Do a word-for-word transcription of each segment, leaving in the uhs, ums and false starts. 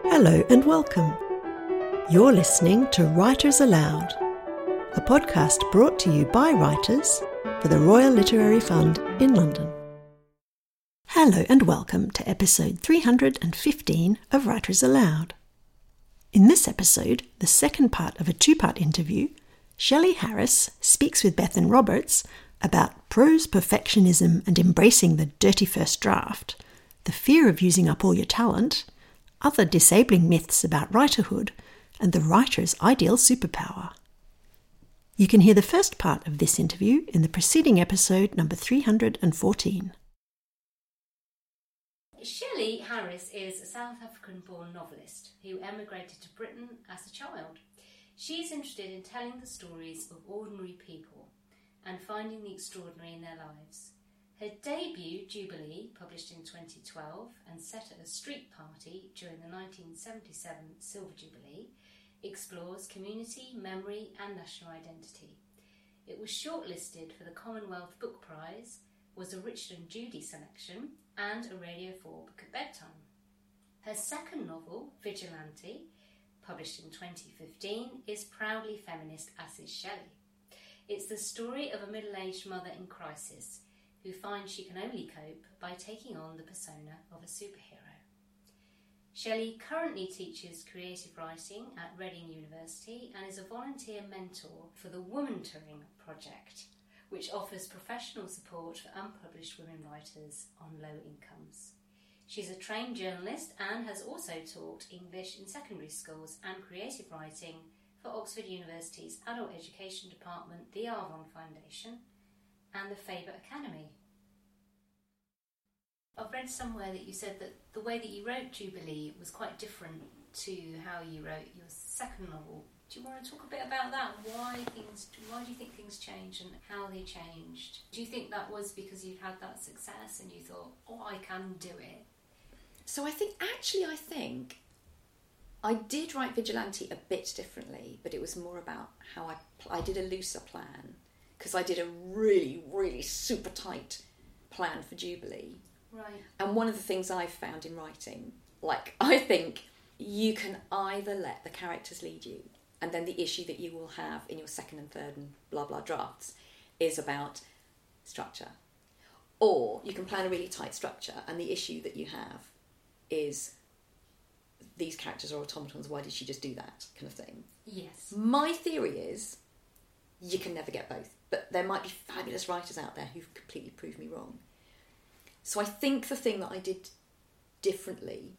Hello and welcome. You're listening to Writers Aloud, a podcast brought to you by writers for the Royal Literary Fund in London. Hello and welcome to episode three hundred fifteen of Writers Aloud. In this episode, the second part of a two-part interview, Shelley Harris speaks with Bethan Roberts about prose perfectionism and embracing the dirty first draft, the fear of using up all your talent, other disabling myths about writerhood, and the writer's ideal superpower. You can hear the first part of this interview in the preceding episode number three hundred fourteen. Shelley Harris is a South African-born novelist who emigrated to Britain as a child. She's interested in telling the stories of ordinary people and finding the extraordinary in their lives. Her debut, Jubilee, published in twenty twelve and set at a street party during the nineteen seventy-seven Silver Jubilee, explores community, memory and national identity. It was shortlisted for the Commonwealth Book Prize, was a Richard and Judy selection and a Radio four Book at Bedtime. Her second novel, Vigilante, published in twenty fifteen, is proudly feminist, as is Shelley. It's the story of a middle-aged mother in crisis who finds she can only cope by taking on the persona of a superhero. Shelley currently teaches creative writing at Reading University and is a volunteer mentor for the Woman-Touring Project, which offers professional support for unpublished women writers on low incomes. She's a trained journalist and has also taught English in secondary schools and creative writing for Oxford University's Adult Education Department, the Arvon Foundation, and the Faber Academy. I've read somewhere that you said that the way that you wrote Jubilee was quite different to how you wrote your second novel. Do you want to talk a bit about that? Why things? Why do you think things changed and how they changed? Do you think that was because you'd had that success and you thought, oh, I can do it? So I think, actually, I think I did write Vigilante a bit differently, but it was more about how I, I did a looser plan, because I did a really, really super tight plan for Jubilee. Right. And one of the things I've found in writing, like, I think you can either let the characters lead you, and then the issue that you will have in your second and third and blah, blah drafts is about structure. Or you can plan a really tight structure, and the issue that you have is these characters are automatons, why did she just do that, kind of thing. Yes. My theory is you can never get both, but there might be fabulous writers out there who've completely proved me wrong. So I think the thing that I did differently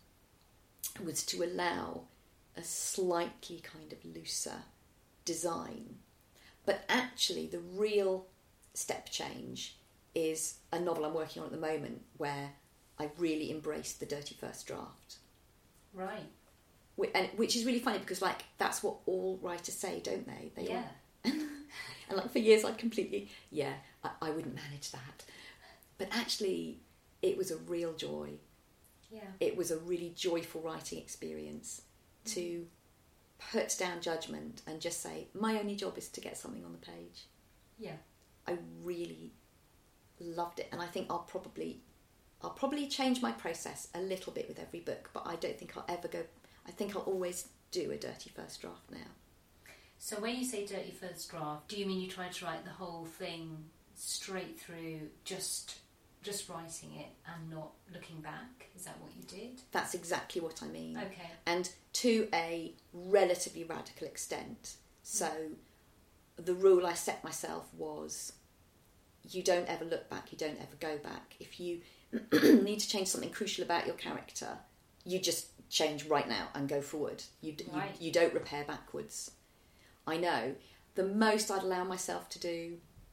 was to allow a slightly kind of looser design. But actually the real step change is a novel I'm working on at the moment where I really embraced the dirty first draft. Right. And which is really funny because, like, that's what all writers say, don't they? They yeah. All... and like for years I'd completely, yeah, I, I wouldn't manage that. But actually it was a real joy. Yeah. It was a really joyful writing experience mm. to put down judgment and just say, my only job is to get something on the page. Yeah. I really loved it, and I think I'll probably I'll probably change my process a little bit with every book, but I don't think I'll ever go, I think I'll always do a dirty first draft now. So when you say dirty first draft, do you mean you try to write the whole thing straight through, just just writing it and not looking back? Is that what you did? That's exactly what I mean. Okay. And to a relatively radical extent. So mm. the rule I set myself was you don't ever look back, you don't ever go back. If you need to change something crucial about your character, you just change right now and go forward. You, right. you, you don't repair backwards. I know. The most I'd allow myself to do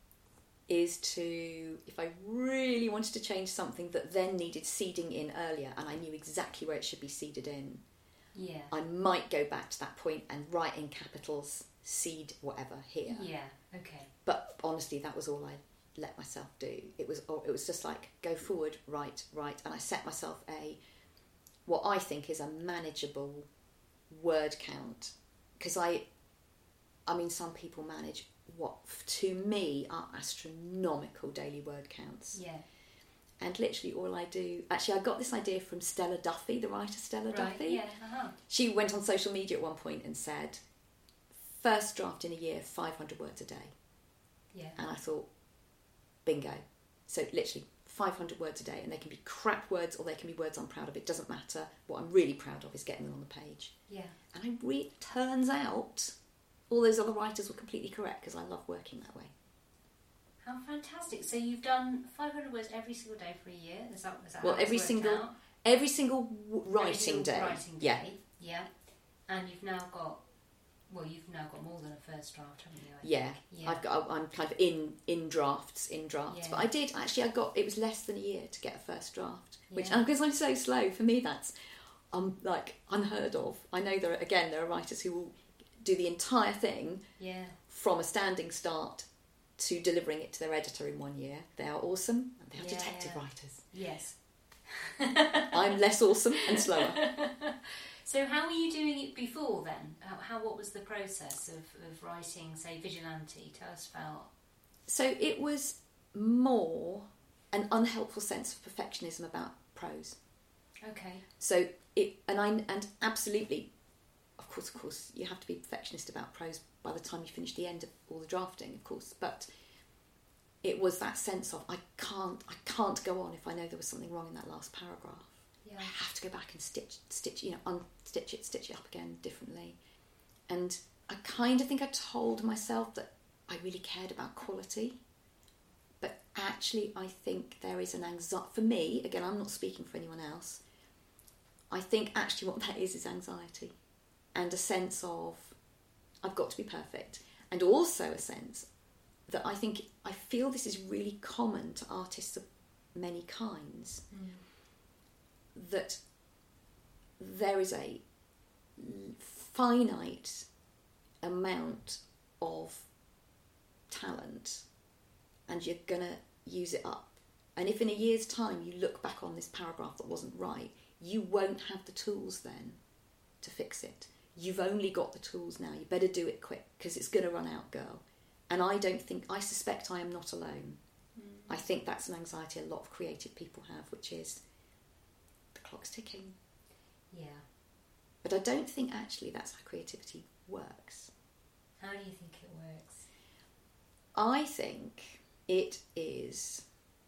is to, if I really wanted to change something that then needed seeding in earlier and I knew exactly where it should be seeded in, yeah, I might go back to that point and write in capitals, seed whatever here. Yeah, okay. But honestly, that was all I let myself do. It was it was just like, go forward, write, write. And I set myself a, what I think is a manageable word count. Because I, I mean, some people manage what to me are astronomical daily word counts. Yeah. And literally all I do... Actually, I got this idea from Stella Duffy, the writer Stella Right, Duffy. yeah, uh-huh. She went on social media at one point and said, first draft in a year, five hundred words a day. Yeah. And I thought, bingo. So literally five hundred words a day, and they can be crap words or they can be words I'm proud of. It doesn't matter. What I'm really proud of is getting them on the page. Yeah. And I re- turns out all those other writers were completely correct, because I love working that way. How fantastic. So you've done five hundred words every single day for a year? Is that, is that Well, how it's every worked single out? every single w- writing Every single day. Writing day. Yeah. Yeah. And you've now got, well, you've now got more than a first draft, haven't you? I Yeah. think? Yeah. I've got. I'm kind of in in drafts, in drafts. Yeah. But I did actually. I got. It was less than a year to get a first draft, which Yeah. because I'm so slow. For me, that's um like unheard of. I know there are, again there are writers who will do the entire thing Yeah. from a standing start to delivering it to their editor in one year. They are awesome, and they are Yeah, detective yeah. writers. Yes. I'm less awesome and slower. So how were you doing it before then? How, how what was the process of, of writing, say, Vigilante? Tell us about... So it was more an unhelpful sense of perfectionism about prose. Okay. So it and I and absolutely, of course, of course, you have to be perfectionist about prose by the time you finish the end of all the drafting, of course. But it was that sense of I can't, I can't go on if I know there was something wrong in that last paragraph. Yeah. I have to go back and stitch, stitch, you know, unstitch it, stitch it up again differently. And I kind of think I told myself that I really cared about quality. But actually, I think there is an anxiety, for me, again, I'm not speaking for anyone else, I think actually what that is is anxiety. And a sense of, I've got to be perfect. And also a sense that I think, I feel this is really common to artists of many kinds. Mm. That there is a finite amount of talent and you're going to use it up. And if in a year's time you look back on this paragraph that wasn't right, you won't have the tools then to fix it. You've only got the tools now. You better do it quick because it's going to run out, girl. And I don't think, I suspect I am not alone. Mm. I think that's an anxiety a lot of creative people have, which is the clock's ticking. Yeah. But I don't think actually that's how creativity works. How do you think it works? I think it is...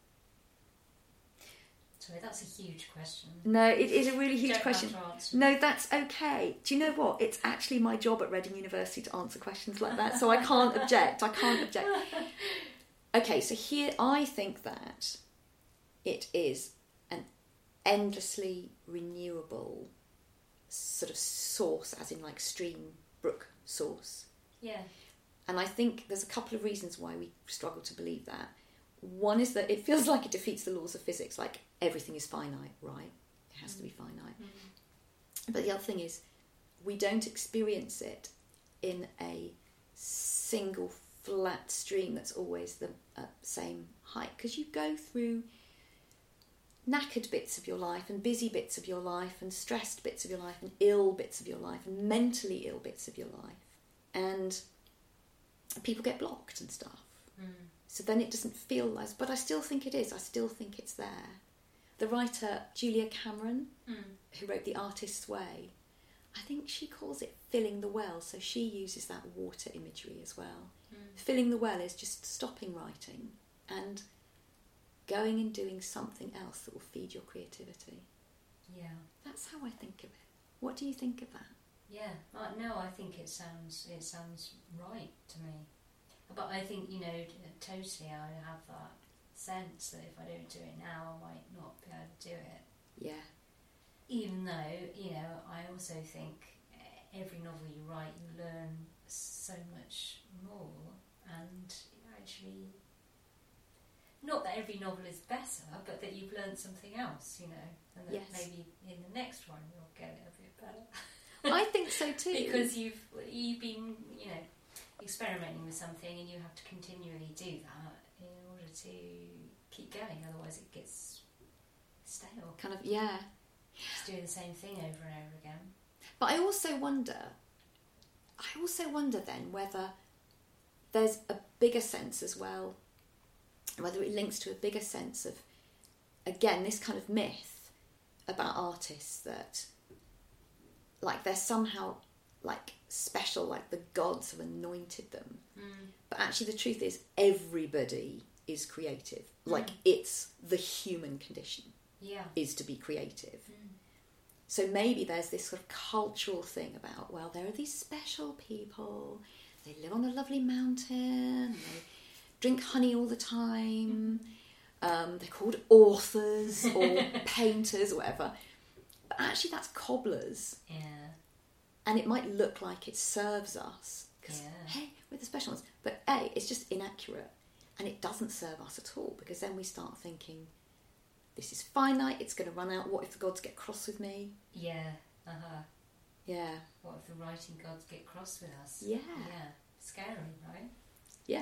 Sorry, that's a huge question. No, it is a really You huge don't question. have to answer. No, that's okay. Do you know what? It's actually my job at Reading University to answer questions like that, so I can't object. I can't object. Okay, so here I think that it is an endlessly renewable sort of source, as in like stream, brook source. Yeah. And I think there's a couple of reasons why we struggle to believe that. One is that it feels like it defeats the laws of physics, like everything is finite, right? It has mm. to be finite. Mm. But the other thing is, we don't experience it in a single flat stream that's always the uh, same height. Because you go through knackered bits of your life and busy bits of your life and stressed bits of your life and ill bits of your life and mentally ill bits of your life. And people get blocked and stuff. Mm. So then it doesn't feel as... But I still think it is. I still think it's there. The writer Julia Cameron, mm. who wrote The Artist's Way, I think she calls it filling the well. So she uses that water imagery as well. Mm. Filling the well is just stopping writing and going and doing something else that will feed your creativity. Yeah. That's how I think of it. What do you think of that? Yeah. Uh, no, I think it sounds it sounds right to me. But I think, you know, totally I have that sense that if I don't do it now, I might not be able to do it. Yeah. Even though, you know, I also think every novel you write, you learn so much more. And actually, not that every novel is better, but that you've learned something else, you know. And that yes. maybe in the next one you'll get it a bit better. I think so too. Because you've you've been, you know, experimenting with something and you have to continually do that in order to keep going, otherwise it gets stale. Kind of, yeah. Just doing the same thing over and over again. But I also wonder, I also wonder then whether there's a bigger sense as well, whether it links to a bigger sense of again, this kind of myth about artists that, like, they're somehow, like, special, like the gods have anointed them. Mm. But actually the truth is everybody is creative. Mm. Like, it's the human condition Yeah. is to be creative. Mm. So maybe there's this sort of cultural thing about, well, there are these special people, they live on a lovely mountain, they drink honey all the time, um, they're called authors or painters or whatever. But actually that's cobblers. Yeah. And it might look like it serves us, because, Yeah. hey, we're the special ones. But A, it's just inaccurate, and it doesn't serve us at all, because then we start thinking, this is finite, it's going to run out, what if the gods get cross with me? Yeah. Uh-huh. Yeah. What if the writing gods get cross with us? Yeah. Yeah. Scary, right? Yeah.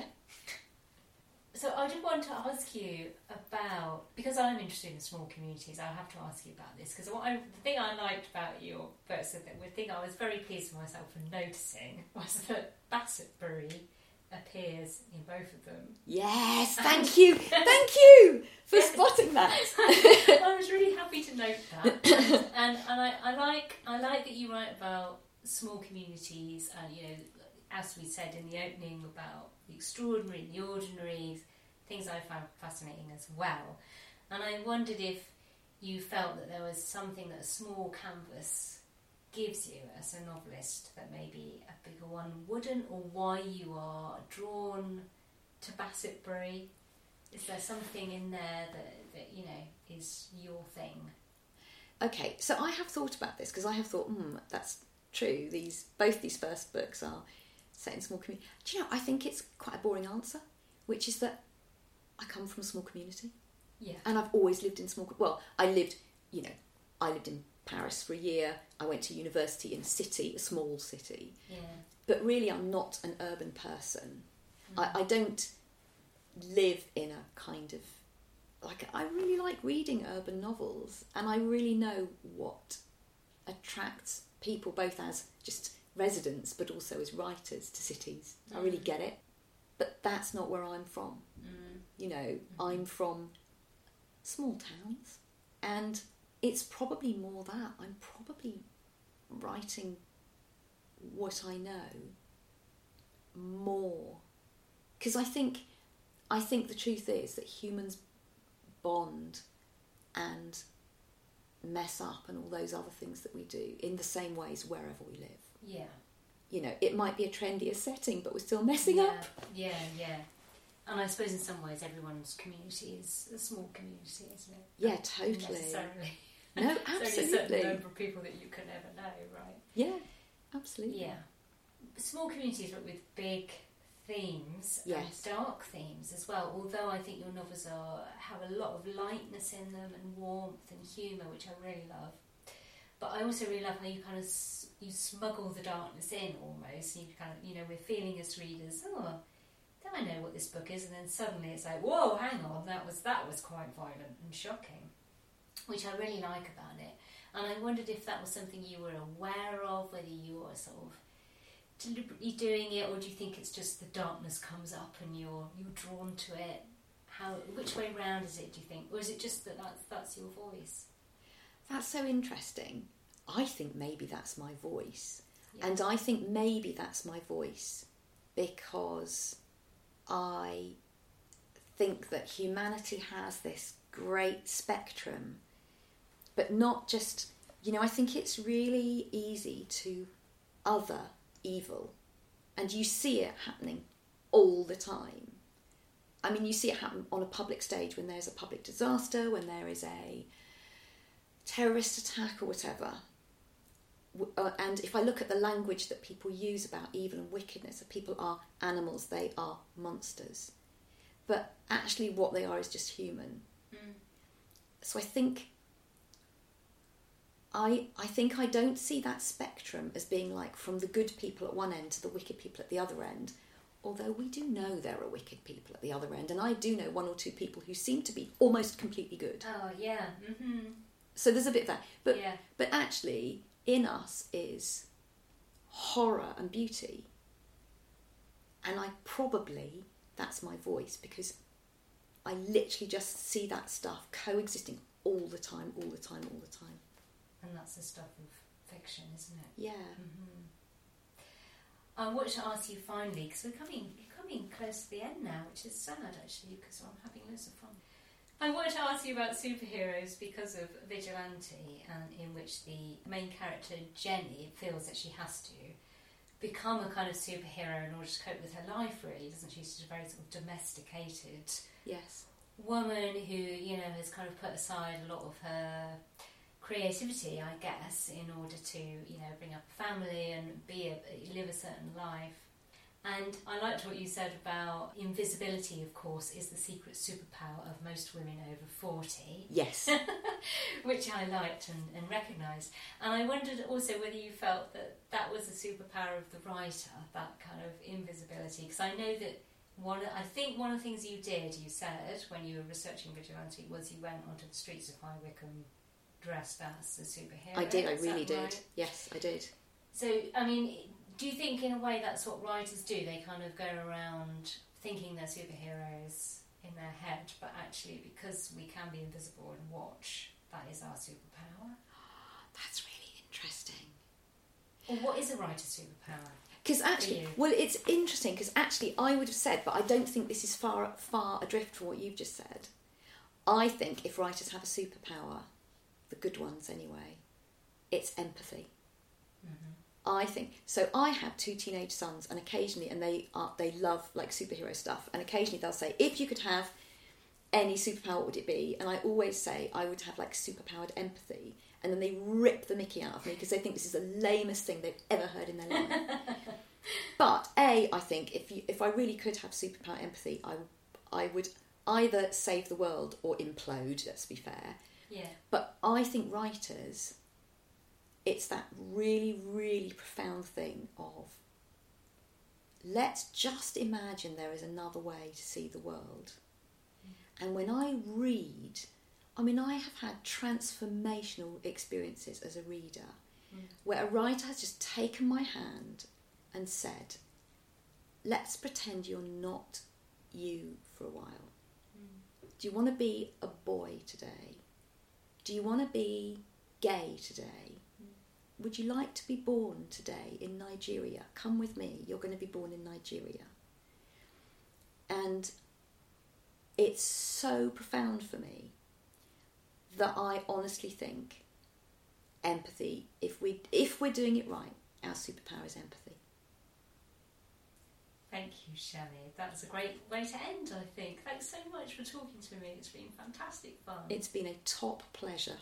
So I did want to ask you about, because I'm interested in small communities, I have to ask you about this, because what I, the thing I liked about your books, the thing I was very pleased with myself for noticing, was that Bassetbury appears in both of them. Yes, thank you, thank you for spotting that. I was really happy to note that, and, and, and I, I like I like that you write about small communities, and you know, as we said in the opening, about the extraordinary, the ordinary, things I found fascinating as well. And I wondered if you felt that there was something that a small canvas gives you as a novelist that maybe a bigger one wouldn't, or why you are drawn to Bassetbury. Is there something in there that, that you know, is your thing? Okay, so I have thought about this, because I have thought, hmm, that's true. These both these first books are set in small community. Do you know, I think it's quite a boring answer, which is that I come from a small community. Yeah. And I've always lived in small... Well, I lived, you know, I lived in Paris for a year. I went to university in a city, a small city. Yeah. But really, I'm not an urban person. Mm. I, I don't live in a kind of... Like, I really like reading urban novels, and I really know what attracts people, both as just residents, but also as writers, to cities. Mm. I really get it. But that's not where I'm from. Mm. You know, Mm-hmm. I'm from small towns, and it's probably more that. I'm probably writing what I know more. Because I think, I think the truth is that humans bond and mess up and all those other things that we do in the same ways wherever we live. Yeah. You know, it might be a trendier setting, but we're still messing yeah. up. Yeah, yeah. And I suppose in some ways everyone's community is a small community, isn't it? Yeah, Not totally. necessarily. No, There's only a certain absolutely. number of people that you can never know, right? Yeah, absolutely. Yeah. Small communities, but with big themes Yes. and dark themes as well. Although I think your novels are have a lot of lightness in them and warmth and humour, which I really love. But I also really love how you kind of s- you smuggle the darkness in almost. You kind of, you know, we're feeling as readers, oh, then I know what this book is, and then suddenly it's like, whoa, hang on, that was that was quite violent and shocking, which I really like about it. And I wondered if that was something you were aware of, whether you were sort of deliberately doing it, or do you think it's just the darkness comes up and you're you're drawn to it? How, which way round is it, do you think? Or is it just that that's, that's your voice? That's so interesting. I think maybe that's my voice. Yeah. And I think maybe that's my voice because I think that humanity has this great spectrum, but not just, you know, I think it's really easy to other evil, and you see it happening all the time. I mean, you see it happen on a public stage when there's a public disaster, when there is a terrorist attack or whatever. Uh, and if I look at the language that people use about evil and wickedness, that people are animals, they are monsters. But actually what they are is just human. Mm. So I think I I think I don't see that spectrum as being like from the good people at one end to the wicked people at the other end. Although we do know there are wicked people at the other end, and I do know one or two people who seem to be almost completely good. Oh, yeah. Mm-hmm. So there's a bit of that. But Yeah. but actually, in us is horror and beauty. And I probably, that's my voice, because I literally just see that stuff coexisting all the time, all the time, all the time. And that's the stuff of fiction, isn't it? Yeah. Mm-hmm. I want to ask you finally, because we're coming, coming close to the end now, which is sad actually, because I'm having loads of fun. I wanted to ask you about superheroes because of Vigilante, and in which the main character, Jenny, feels that she has to become a kind of superhero in order to cope with her life, really, doesn't she? She's a very sort of domesticated Yes. woman who, you know, has kind of put aside a lot of her creativity, I guess, in order to, you know, bring up a family and be a, live a certain life. And I liked what you said about invisibility, of course, is the secret superpower of most women over forty. Yes. Which I liked and, and recognised. And I wondered also whether you felt that that was the superpower of the writer, that kind of invisibility. Because I know that one, I think one of the things you did, you said, when you were researching Vigilante, was you went onto the streets of High Wycombe dressed as a superhero. I did, I Is really that did. right? Yes, I did. So, I mean, do you think in a way that's what writers do? They kind of go around thinking they're superheroes in their head, but actually because we can be invisible and watch, that is our superpower? That's really interesting. Or what is a writer's superpower? Because actually, well, it's interesting because actually I would have said, but I don't think this is far far adrift from what you've just said. I think if writers have a superpower, the good ones anyway, it's empathy. Mm-hmm. I think so. I have two teenage sons, and occasionally, and they are they love like superhero stuff, and occasionally they'll say, "If you could have any superpower, what would it be?" And I always say I would have like superpowered empathy, and then they rip the mickey out of me because they think this is the lamest thing they've ever heard in their life. But A, I think if you, if I really could have superpower empathy, I I would either save the world or implode. Let's be fair. Yeah. But I think writers, it's that really, really profound thing of let's just imagine there is another way to see the world. Mm. And when I read, I mean, I have had transformational experiences as a reader mm. where a writer has just taken my hand and said, let's pretend you're not you for a while. Mm. Do you want to be a boy today? Do you want to be gay today? Mm. Would you like to be born today in Nigeria? Come with me, you're going to be born in Nigeria. And it's so profound for me that I honestly think empathy, if, we, if we're doing it right, our superpower is empathy. Thank you, Shelley. That's a great way to end, I think. Thanks so much for talking to me. It's been fantastic fun. It's been a top pleasure.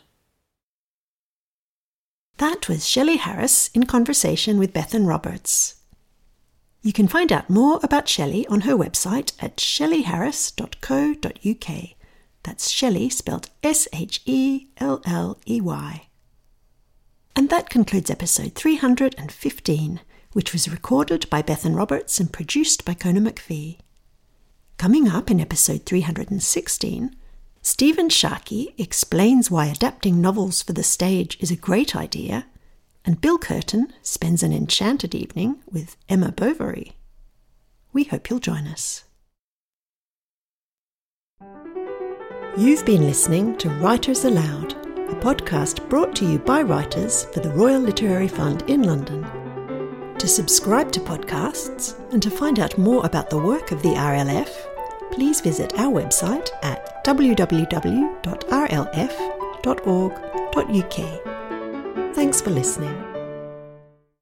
That was Shelley Harris in conversation with Bethan Roberts. You can find out more about Shelley on her website at shelley harris dot co dot uk. That's Shelley spelled S H E L L E Y. And that concludes episode three hundred fifteen, which was recorded by Bethan Roberts and produced by Kona McPhee. Coming up in episode three hundred sixteen, Stephen Sharkey explains why adapting novels for the stage is a great idea, and Bill Curtin spends an enchanted evening with Emma Bovary. We hope you'll join us. You've been listening to Writers Aloud, a podcast brought to you by writers for the Royal Literary Fund in London. To subscribe to podcasts and to find out more about the work of the R L F, please visit our website at w w w dot r l f dot org dot u k. Thanks for listening.